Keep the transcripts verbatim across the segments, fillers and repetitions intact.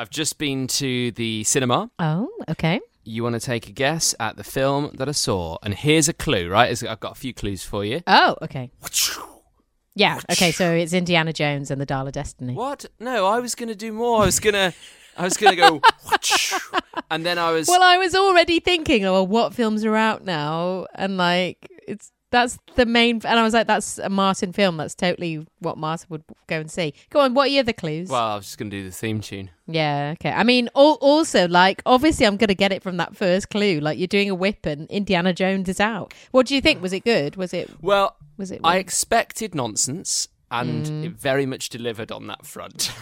I've just been to the cinema. Oh, okay. You want to take a guess at the film that I saw? And here's a clue, right? I've got a few clues for you. Oh, okay. Yeah, okay, so it's Indiana Jones and the Dial of Destiny. What? No, I was going to do more. I was going to... I was going to go, and then I was... Well, I was already thinking, oh, what films are out now? And, like, it's that's the main... And I was like, that's a Martin film. That's totally what Martin would go and see. Go on, what are your other clues? Well, I was just going to do the theme tune. Yeah, okay. I mean, al- also, like, obviously I'm going to get it from that first clue. Like, you're doing a whip and Indiana Jones is out. What do you think? Was it good? Was it... Well, was it? I expected nonsense, and Mm. it very much delivered on that front.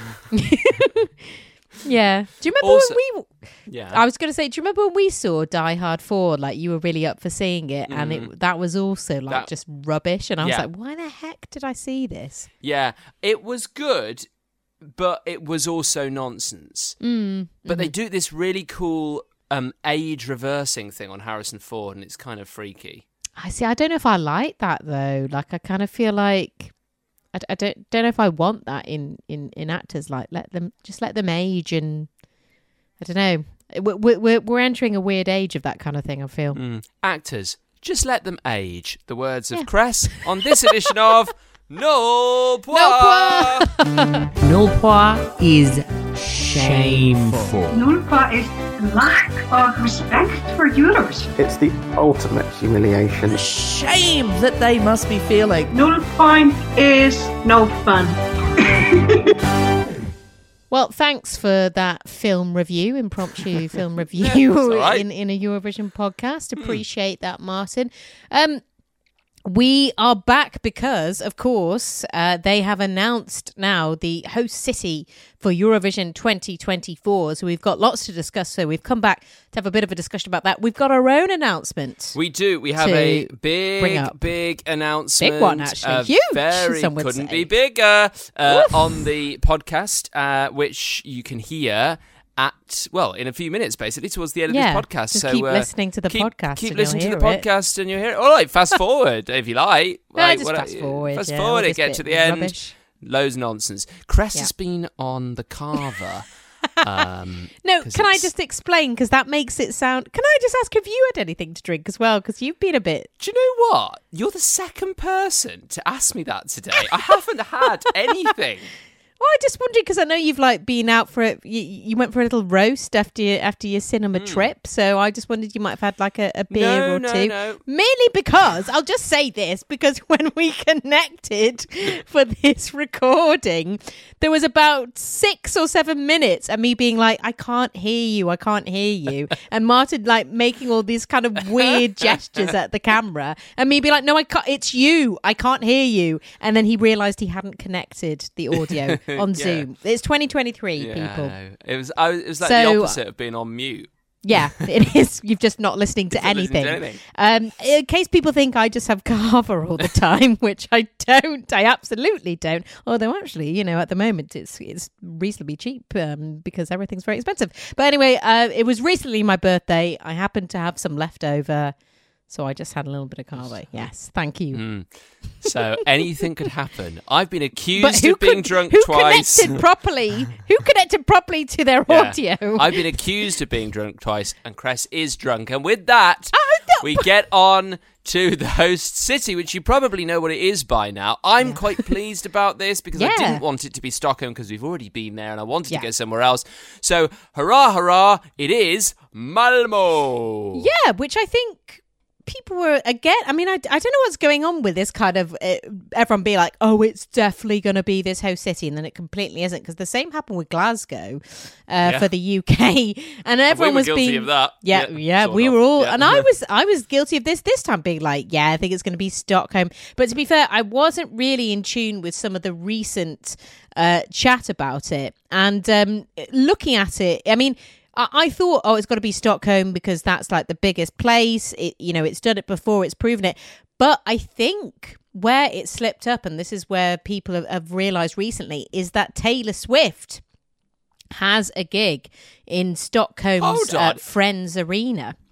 Yeah. Do you remember Also- when we... Yeah. I was going to say, do you remember when we saw Die Hard four? Like, you were really up for seeing it, and it that was also, like, That- just rubbish. And I was Yeah. like, why the heck did I see this? Yeah, it was good, but it was also nonsense. Mm. But they do this really cool um, age reversing thing on Harrison Ford, and it's kind of freaky. I see. I don't know if I like that, though. Like, I kind of feel like... I, I don't don't know if I want that in, in, in actors. Like, let them... Just let them age and... I don't know. We're, we're, we're entering a weird age of that kind of thing, I feel. Mm. Actors, just let them age. The words of Yeah. Cress on this edition of Null Poir. Null Poir is shameful. Nulpa is lack of respect for viewers. It's the ultimate humiliation. Shame that they must be feeling. Null point is no fun. Well, thanks for that film review, impromptu film review all right. in, in a Eurovision podcast. Appreciate that, Martin. Um, we are back because, of course, uh, they have announced now the host city for Eurovision twenty twenty-four. So we've got lots to discuss. So we've come back to have a bit of a discussion about that. We've got our own announcement. We do. We have to a bring big, up. big announcement. Big one, actually. Uh, Huge, Very some would couldn't say. be bigger uh, Woof. on the podcast, uh, which you can hear at, well, in a few minutes, basically, towards the end Yeah, of this podcast. just so keep uh, listening to the keep, podcast Keep and listening to you'll the hear it. podcast and you'll hear it. All right, fast forward if you like. No, like just what- fast forward. Fast yeah, forward all it, this get bit to the end. rubbish. Loads of nonsense. Cress Yeah. has been on the carver. um, No, 'cause can I it's- just explain? Because that makes it sound... Can I just ask if you had anything to drink as well? Because you've been a bit... Do you know what? You're the second person to ask me that today. I haven't had anything. Well, I just wondered because I know you've like been out for it. You, you went for a little roast after your, after your cinema trip, so I just wondered you might have had like a, a beer No, or no, two. no. Mainly because I'll just say this because when we connected for this recording, there was about six or seven minutes of me being like, "I can't hear you, I can't hear you," and Martin like making all these kind of weird gestures at the camera, and me being like, "No, I can't. It's you. I can't hear you." And then he realised he hadn't connected the audio on Yeah. Zoom. It's twenty twenty-three, Yeah, people. no. It was. I was. It was like So- the opposite of being on mute. Yeah, it is. You've just not listening to Just not listening anything. to anything. Um, in case people think I just have Carver all the time, which I don't. I absolutely don't. Although actually, you know, at the moment it's it's reasonably cheap um, because everything's very expensive. But anyway, uh, it was recently my birthday. I happened to have some leftover, so I just had a little bit of Carver. Yes, thank you. Mm. So anything could happen. I've been But accused who of being could- drunk who twice. connected properly? Who connected properly to their Yeah. audio? I've been accused of being drunk twice, and Cress is drunk. And with that, Oh, no. we get on to the host city, which you probably know what it is by now. I'm quite pleased about this because I Yeah. didn't want it to be Stockholm because we've already been there, and I wanted Yeah. to go somewhere else. So, hurrah, hurrah! It is Malmo. Yeah, which I think people were again. I mean, I, I don't know what's going on with this kind of uh, everyone be like, oh, it's definitely going to be this host city, and then it completely isn't because the same happened with Glasgow uh, Yeah. for the U K, and everyone we were was guilty being of that. Yeah, Yeah, yeah, sort we of. were all, Yeah. and I was I was guilty of this this time, being like, yeah, I think it's going to be Stockholm. But to be fair, I wasn't really in tune with some of the recent uh, chat about it, and um, looking at it, I mean. I I thought, oh, it's got to be Stockholm because that's like the biggest place. It, you know, it's done it before, it's proven it. But I think where it slipped up, and this is where people have, have realised recently, is that Taylor Swift has a gig in Stockholm's Hold uh, on. Friends Arena.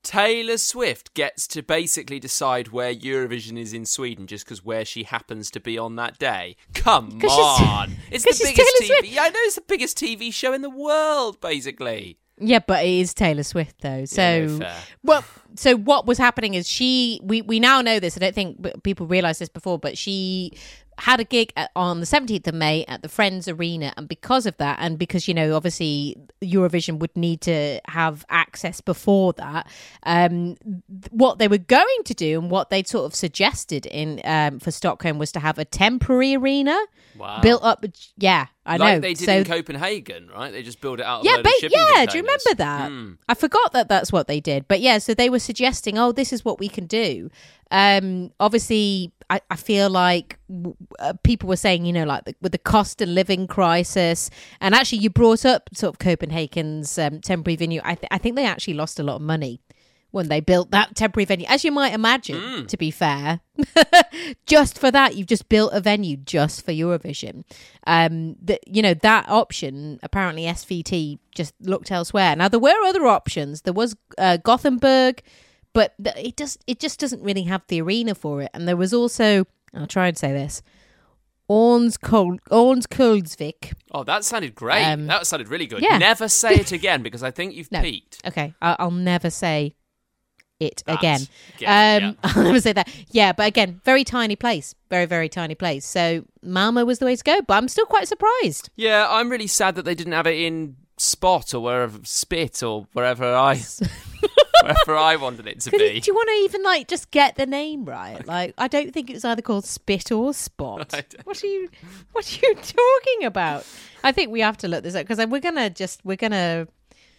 Taylor Swift gets to basically decide where Eurovision is in Sweden just because where she happens to be on that day. Come on. It's the she's biggest Taylor T V. Yeah, I know it's the biggest T V show in the world, basically. Yeah, but it is Taylor Swift though. So, Yeah, no, fair. well, so what was happening is she. We we now know this. I don't think people realised this before, but she had a gig at, on the seventeenth of May at the Friends Arena, and because of that, and because, you know, obviously Eurovision would need to have access before that, um, th- what they were going to do and what they'd sort of suggested in um, for Stockholm was to have a temporary arena Wow. built up. Yeah, I like know. they did so, in Copenhagen, right? They just build it out of yeah, a load ba- of shipping yeah. Do you containers. remember that? Mm. I forgot that that's what they did. But yeah, so they were suggesting, oh, this is what we can do. Um, obviously, I, I feel like w- uh, people were saying, you know, like the, with the cost of living crisis, and actually, you brought up sort of Copenhagen's um, temporary venue. I, th- I think they actually lost a lot of money when they built that temporary venue, as you might imagine. Mm. To be fair, just for that, you've just built a venue just for Eurovision. Um, that you know that option. Apparently, S V T just looked elsewhere. Now there were other options. There was uh, Gothenburg. But it just it just doesn't really have the arena for it. And there was also, I'll try and say this, Ornskoldsvik. Oh, that sounded great. Um, that sounded really good. yeah. Never say it again because I think you've No. peaked. Okay, I'll, I'll never say it That. again. Again, um, I'll never say that. Yeah, but again, very tiny place. Very, very tiny place. So Malmo was the way to go. But I'm still quite surprised. Yeah, I'm really sad that they didn't have it in Spot or wherever, Spit or wherever I... wherever I wanted it to Could be. you, do you want to even like just get the name right? Like, I don't think it was either called Spit or Spot. I don't- What are you? What are you talking about? I think we have to look this up because we're gonna just we're gonna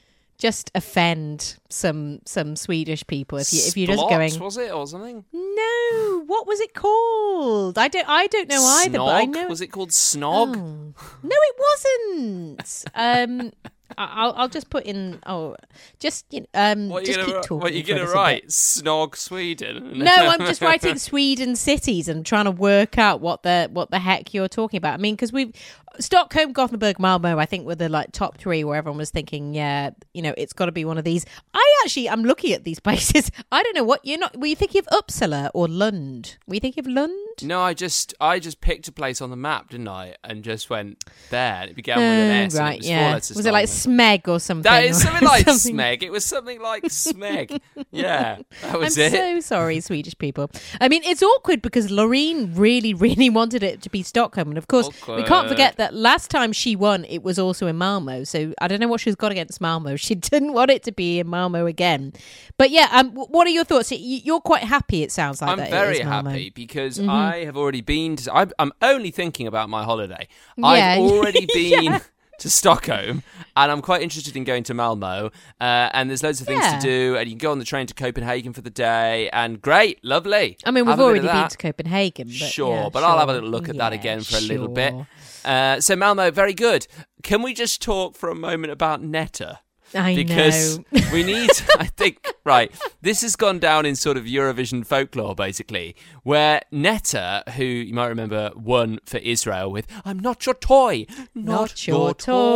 just offend some some Swedish people if you if you're just Splot, going. was it or something? No, what was it called? I don't I don't know either. Snog? But I know. Was it called Snog? Oh. No, it wasn't. Um. I- I'll I'll just put in oh just you know, um What are you just gonna, keep talking. what are you for going a to little write? bit. Snog Sweden? No, I'm just writing Sweden cities and trying to work out what the what the heck you're talking about. I mean, because we've Stockholm, Gothenburg, Malmo, I think were the like top three where everyone was thinking, yeah, you know, it's got to be one of these. I actually, I'm looking at these places. I don't know what you're not. Were you thinking of Uppsala or Lund? Were you thinking of Lund? No, I just I just picked a place on the map, didn't I? And just went there. And it began with an S. Oh, and right, it was yeah. Four letters Was it like long. Smeg or something? That is something like Something- Smeg. It was something like Smeg. Yeah, that was I'm it. so sorry, Swedish people. I mean, it's awkward because Loreen really, really wanted it to be Stockholm. And of course, we can't Awkward. forget that last time she won, it was also in Malmo. So I don't know what she's got against Malmo. She didn't want it to be in Malmo again. But yeah, um, w- what are your thoughts? Y- You're quite happy, it sounds like. I'm that it very is Malmo. happy because Mm-hmm. I have already been to. I'm, I'm only thinking about my holiday. Yeah. I've already been Yeah. to Stockholm, and I'm quite interested in going to Malmo. Uh, and there's loads of things Yeah. to do, and you can go on the train to Copenhagen for the day. And great, lovely. I mean, we've Have a bit already of been that. to Copenhagen. But Sure, yeah, but I'll have a sure. little look at that Yeah, again for a little sure. bit. Uh, so Malmo, very good. Can we just talk for a moment about Netta? I Because know. we need, I think, right, this has gone down in sort of Eurovision folklore, basically, where Netta, who you might remember won for Israel with I'm Not Your Toy, Not, Not your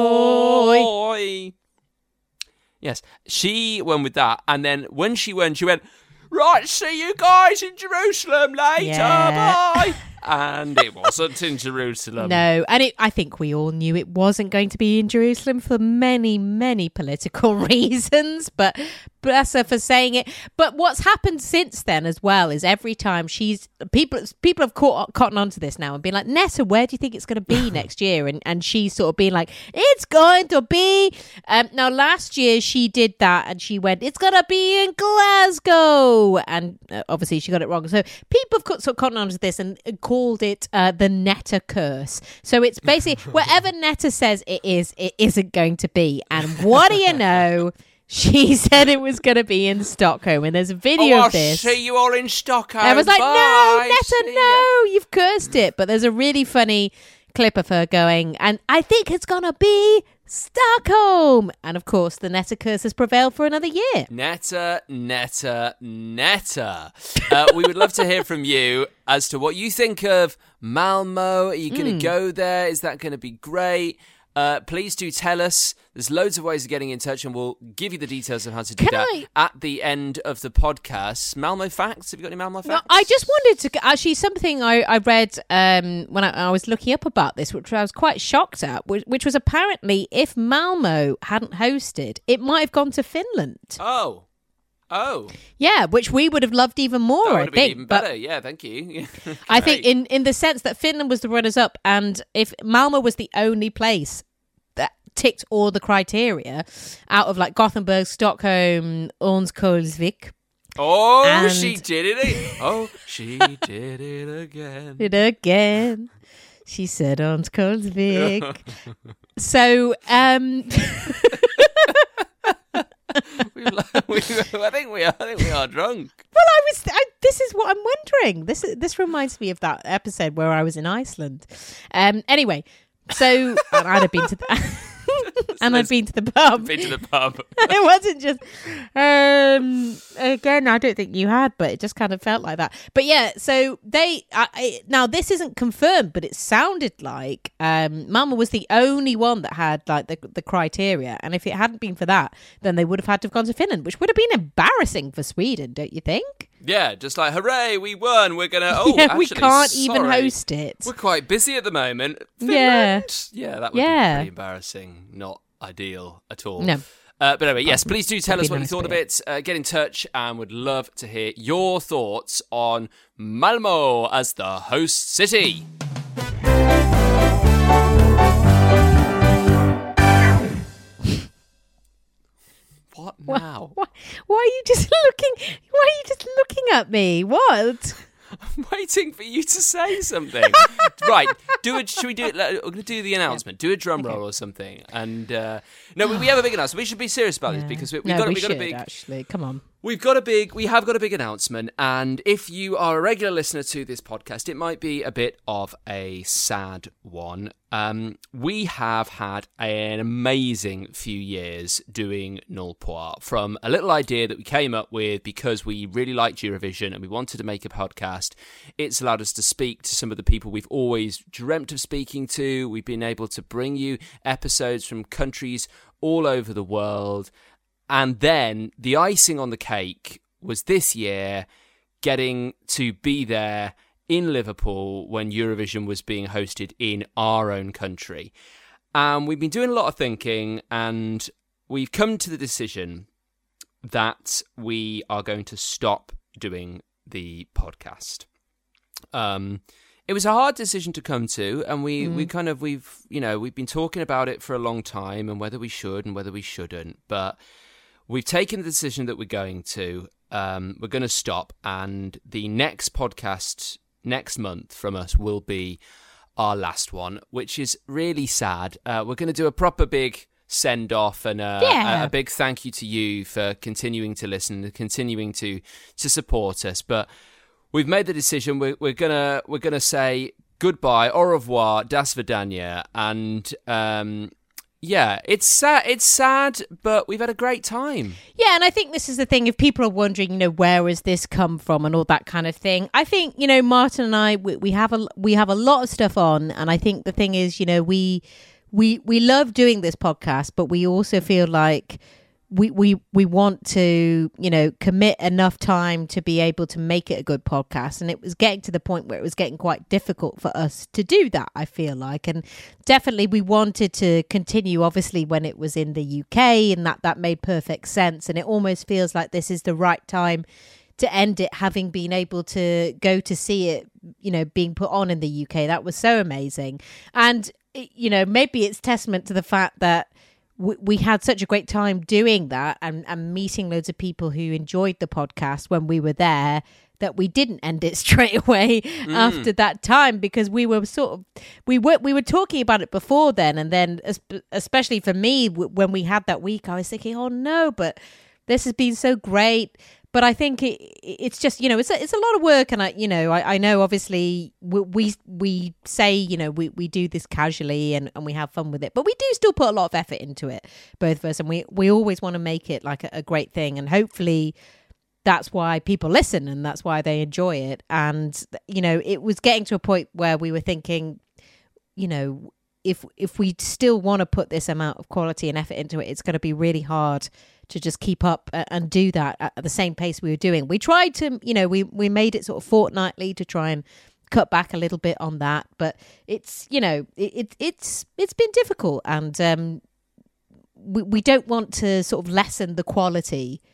toy. toy. Yes, she won with that, and then when she won, she went, right, see you guys in Jerusalem later, Yeah. bye. And it wasn't in Jerusalem. No, and it, I think we all knew it wasn't going to be in Jerusalem for many, many political reasons, but bless her for saying it. But what's happened since then as well is every time she's people people have caught cotton onto this now and been like, Netta, where do you think it's going to be next year? And and she's sort of been like, it's going to be. Um, now last year she did that and she went, it's going to be in Glasgow, and uh, obviously she got it wrong. So people have caught, sort of cotton onto this and called it uh, the Netta curse. So it's basically wherever Netta says it is, it isn't going to be. And what do you know? She said it was going to be in Stockholm, and there's a video Oh, I'll of this. see you all in Stockholm. I was like, Bye. no, Netta, See ya." no, you've cursed it. But there's a really funny clip of her going, and I think it's going to be Stockholm. And of course, the Netta curse has prevailed for another year. Netta, Netta, Netta. Uh, we would love to hear from you as to what you think of Malmo. Are you going to Mm. go there? Is that going to be great? Uh, please do tell us There's loads of ways of getting in touch, and we'll give you the details of how to do Can that I- at the end of the podcast. Malmo facts? Have you got any Malmo facts? No, I just wanted to actually something I, I read um, when I, I was looking up about this, which I was quite shocked at, which, which was apparently if Malmo hadn't hosted, it might have gone to Finland. Oh. Oh. Yeah, which we would have loved even more, That would I have been think. even But better. Yeah, thank you. I think Great. in, in the sense that Finland was the runners-up, and if Malmo was the only place that ticked all the criteria out of like Gothenburg, Stockholm, Örnsköldsvik, Oh, and- she did it. Oh, she did it again. it again. She said Örnsköldsvik. So, um... we, we, I think we are. I think we are drunk. Well, I was. I, this is what I'm wondering. This this reminds me of that episode where I was in Iceland. Um. Anyway, so and I'd have been to the, and I'd been to the pub. Been to the pub. It wasn't just. Um. Again, I don't think you had, but it just kind of felt like that. But yeah, so they. I, I, now this isn't confirmed, but it sounded like um, Malmo was the only one that had like the the criteria, and if it hadn't been for that, then they would have had to have gone to Finland, which would have been embarrassing for Sweden, don't you think? Yeah, just like, hooray, we won. We're going to... Oh, yeah, actually, we can't even sorry. host it. We're quite busy at the moment. Yeah. Finland? Yeah, that would Yeah. be pretty embarrassing. Not ideal at all. No. Uh, but anyway, yes, please do tell That'd us be what nice, you thought of but yeah. it. Uh, get in touch and would love to hear your thoughts on Malmo as the host city. What now? Why, why are you just looking? Why are you just looking at me? What? I'm waiting for you to say something. Right, do it. Should we do it? We're going to do the announcement. Do a drum roll or something. And uh, no, we, we have a big announcement. We should be serious about this because we, we've no, got we we got should a big. actually. Come on. We've got a big, we have got a big announcement, and if you are a regular listener to this podcast, it might be a bit of a sad one. Um, we have had an amazing few years doing Null Poir, from a little idea that we came up with because we really liked Eurovision and we wanted to make a podcast. It's allowed us to speak to some of the people we've always dreamt of speaking to. We've been able to bring you episodes from countries all over the world. And then the icing on the cake was this year getting to be there in Liverpool when Eurovision was being hosted in our own country. And we've been doing a lot of thinking, and we've come to the decision that we are going to stop doing the podcast. Um, it was a hard decision to come to, and we, mm. we kind of, we've, you know, we've been talking about it for a long time and whether we should and whether we shouldn't, but we've taken the decision that we're going to. Um, we're going to stop, and the next podcast next month from us will be our last one, which is really sad. Uh, we're going to do a proper big send-off and uh, yeah. a, a big thank you to you for continuing to listen and continuing to to support us. But we've made the decision. We're, we're gonna we're gonna say goodbye, au revoir, das vidania, and. Um, Yeah, it's sad. It's sad, but we've had a great time. Yeah, and I think this is the thing. If people are wondering, you know, where has this come from and all that kind of thing, I think, you know, Martin and I, we, we have a we have a lot of stuff on, and I think the thing is, you know, we we we love doing this podcast, but we also feel like we we we want to, you know, commit enough time to be able to make it a good podcast. And it was getting to the point where it was getting quite difficult for us to do that, I feel like. And definitely we wanted to continue, obviously, when it was in the U K, and that that made perfect sense. And it almost feels like this is the right time to end it, having been able to go to see it, you know, being put on in the U K. That was so amazing. And, you know, maybe it's testament to the fact that we had such a great time doing that and, and meeting loads of people who enjoyed the podcast when we were there, that we didn't end it straight away mm. after that time, because we were sort of, we were, we were talking about it before then. And then especially for me, when we had that week, I was thinking, oh no, but this has been so great. But I think it, it's just, you know, it's a, it's a lot of work. And I, you know, I, I know obviously we, we, we say, you know, we, we do this casually and, and we have fun with it, but we do still put a lot of effort into it, both of us. And we, we always want to make it like a, a great thing. And hopefully that's why people listen and that's why they enjoy it. And, you know, it was getting to a point where we were thinking, you know, if if we still want to put this amount of quality and effort into it, it's going to be really hard to just keep up and do that at the same pace we were doing. We tried to, you know, we, we made it sort of fortnightly to try and cut back a little bit on that, but it's, you know, it, it it's it's been difficult, and um, we we don't want to sort of lessen the quality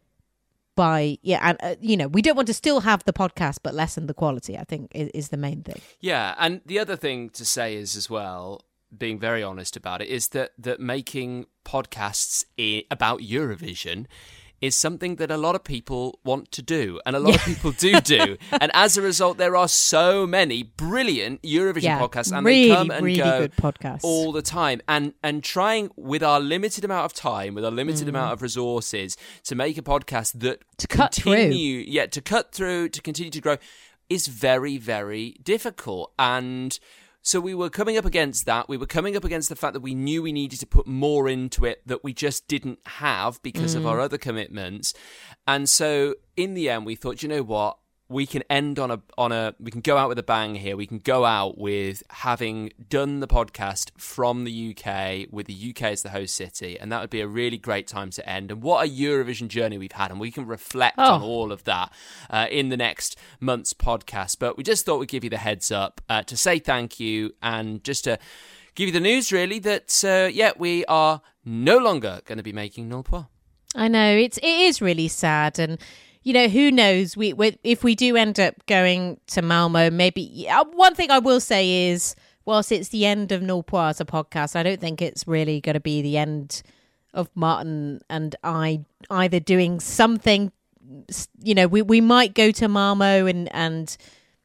by, yeah, and uh, you know, we don't want to still have the podcast but lessen the quality, I think is, is the main thing. Yeah, and the other thing to say is as well, being very honest about it, is that that making podcasts I- about Eurovision is something that a lot of people want to do, and a lot yeah. of people do do. And as a result, there are so many brilliant Eurovision yeah, podcasts, and really, they come and really go good podcasts all the time. And and trying with our limited amount of time, with our limited mm. amount of resources, to make a podcast that to cut continue, through, yeah, to cut through, to continue to grow, is very, very difficult. And so we were coming up against that. We were coming up against the fact that we knew we needed to put more into it that we just didn't have because mm. of our other commitments. And so in the end, we thought, you know what? We can end on a on a we can go out with a bang here. We can go out with having done the podcast from the U K, with the U K as the host city, and that would be a really great time to end. And what a Eurovision journey we've had, and we can reflect oh. on all of that uh, in the next month's podcast. But we just thought we'd give you the heads up uh, to say thank you, and just to give you the news, really, that uh, yeah, we are no longer going to be making Null Poir. I know, it's it is really sad, and you know, who knows? We, we if we do end up going to Malmo, maybe. Uh, one thing I will say is, whilst it's the end of Null Poir as a podcast, I don't think it's really going to be the end of Martin and I either doing something. You know, we, we might go to Malmo and and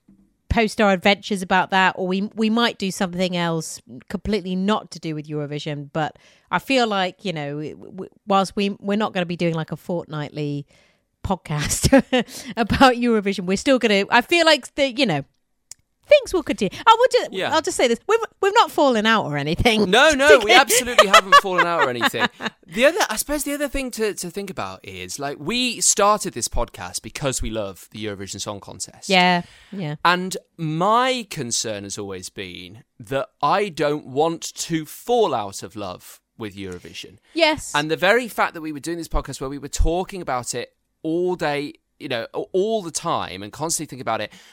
post our adventures about that, or we we might do something else completely not to do with Eurovision. But I feel like, you know, whilst we we're not going to be doing like a fortnightly podcast about Eurovision, we're still gonna, I feel like the, you know, things will continue. I will just, yeah. I'll just say this: we've we've not fallen out or anything. No, no, we absolutely haven't fallen out or anything. The other, I suppose, the other thing to to think about is, like, we started this podcast because we love the Eurovision Song Contest. Yeah, yeah. And my concern has always been that I don't want to fall out of love with Eurovision. Yes. And the very fact that we were doing this podcast where we were talking about it all day, you know, all the time, and constantly thinking about it,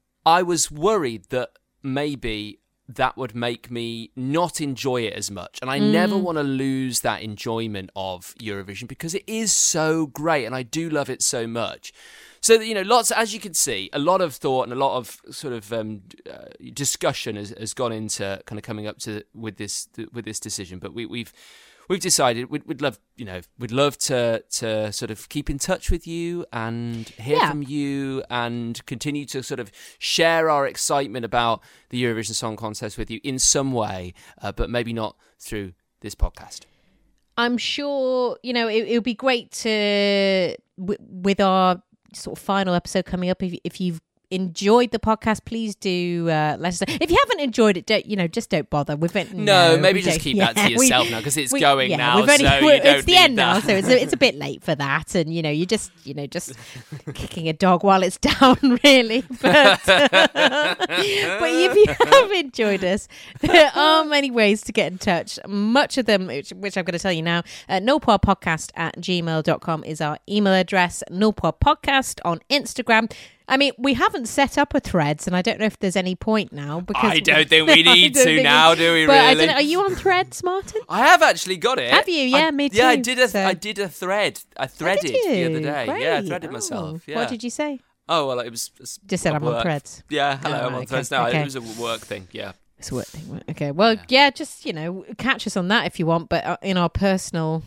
I was worried that maybe that would make me not enjoy it as much. And I mm. never want to lose that enjoyment of Eurovision, because it is so great and I do love it so much. So, you know, lots, as you can see, a lot of thought and a lot of sort of um, uh, discussion has, has gone into kind of coming up to with this with this decision. But we, we've we've decided we'd, we'd love, you know, we'd love to to sort of keep in touch with you and hear yeah. from you, and continue to sort of share our excitement about the Eurovision Song Contest with you in some way, uh, but maybe not through this podcast. I'm sure, you know, it would be great to, w- with our sort of final episode coming up, if, if you've enjoyed the podcast, please do uh, let us know. If you haven't enjoyed it, don't, you know, just don't bother. We've been, no, no, maybe just keep yeah, that to yourself we, now, because it's we, going yeah, now. We've only, so you don't it's the need end that. now, so it's a, it's a bit late for that. And you know, you just, you know, just kicking a dog while it's down, really. But, but if you have enjoyed us, there are many ways to get in touch. Much of them, which, which I'm going to tell you now. Uh, nullpoirpodcast at gmail dot com is our email address. Nullpoirpodcast on Instagram. I mean, we haven't set up a Threads, and I don't know if there's any point now. Because I don't think we need to now, do we? But really? I don't know, are you on Threads, Martin? I have actually got it. Have you? Yeah, I, me too. Yeah, I did a so. I did a thread. I threaded oh, the other day. Great. Yeah, I threaded oh. myself. Yeah. What did you say? Oh well, it was, it was just said I'm work. on Threads. Yeah, hello, oh, I'm on okay. Threads now. Okay. It was a work thing. Yeah, it's a work thing. Okay, well, yeah. yeah, just you know, catch us on that if you want, but uh, in our personal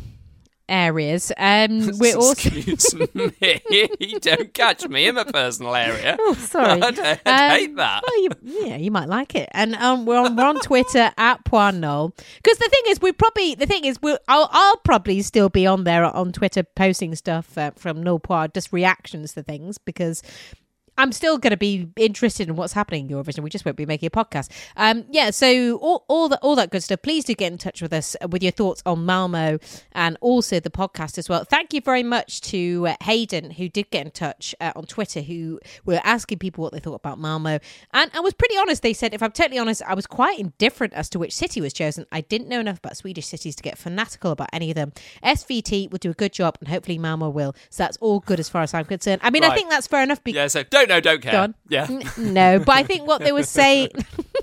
areas. Um, we're also excuse me, don't catch me in my personal area. Oh, sorry, I'd, I'd um, hate that. Well, you, yeah, you might like it. And um, we're on we're on Twitter at Poir Null. Because the thing is, we probably the thing is, we'll, I'll I'll probably still be on there on Twitter posting stuff uh, from Null Poir, just reactions to things, because I'm still going to be interested in what's happening in Eurovision. We just won't be making a podcast. Um, yeah, so all all that all that good stuff. Please do get in touch with us with your thoughts on Malmo and also the podcast as well. Thank you very much to uh, Hayden, who did get in touch uh, on Twitter, who were asking people what they thought about Malmo. And I was pretty honest. They said, if I'm totally honest, I was quite indifferent as to which city was chosen. I didn't know enough about Swedish cities to get fanatical about any of them. S V T will do a good job, and hopefully Malmo will. So that's all good as far as I'm concerned. I mean, Right. I think that's fair enough. Be- Yeah, so don't know, don't care. Go on. Yeah. N- no, but I think what they were saying...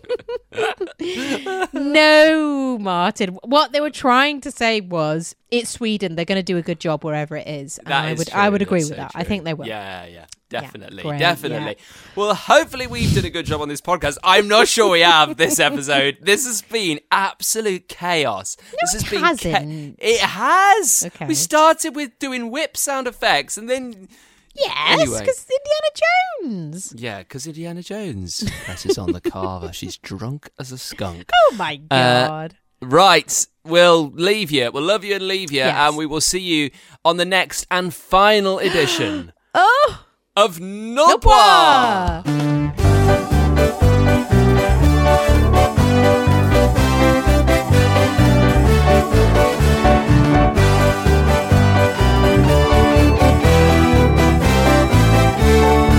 no, Martin. What they were trying to say was, it's Sweden. They're going to do a good job wherever it is. And That I is would, true. I would agree That's with so that. true. I think they will. Yeah, yeah. Definitely, great, definitely. yeah. Well, hopefully we've done a good job on this podcast. I'm not sure we have this episode. This has been absolute chaos. No, this has it been hasn't. It has. Okay. We started with doing whip sound effects, and then Yes, Anyway. because Indiana Jones. yeah, because Indiana Jones presses on the carver. She's drunk as a skunk. Oh my Uh, God. Right, we'll leave you. We'll love you and leave you, Yes. and we will see you on the next and final edition Oh, of Nopwa. Nopwa.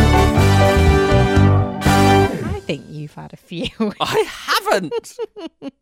I think you've had a few. I haven't.